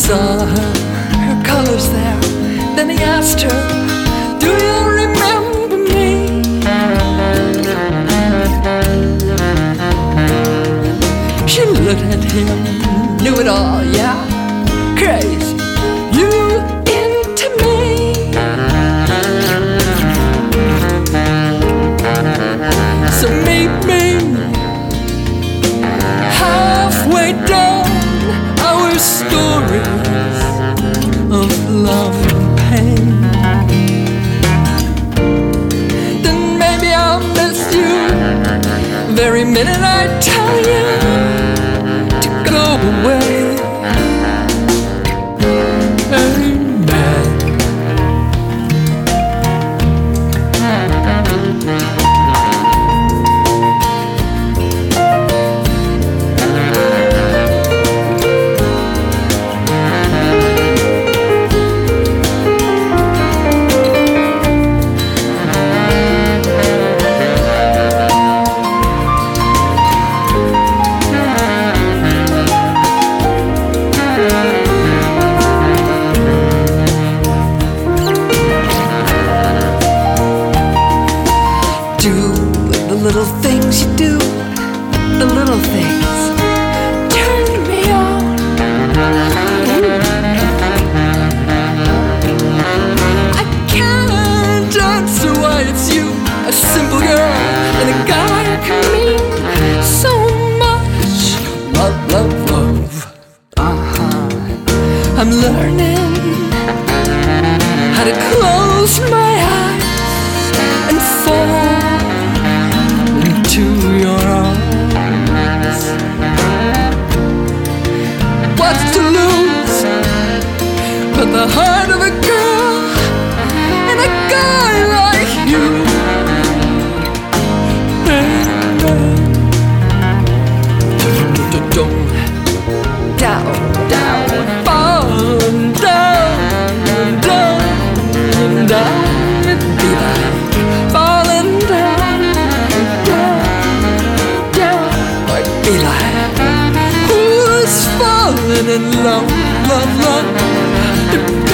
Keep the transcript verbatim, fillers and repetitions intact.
saw her, her colors there. Then he asked her, do you remember me? She looked at him, knew it all, yeah. Crazy, you into me. So meet me halfway down our stories of love and pain. Then maybe I'll miss you very minute I tell you to go away. The little things you do, the little things turn me on. I can't answer why it's you, a simple girl and a guy can mean so much. Love, love, love. Uh-huh. I'm learning how to close my eyes and fall to your arms. What's to lose but the heart of a girl and a guy like you? Down, down, falling down, down, down. It be like falling down. Be like, who's falling in love, love, love?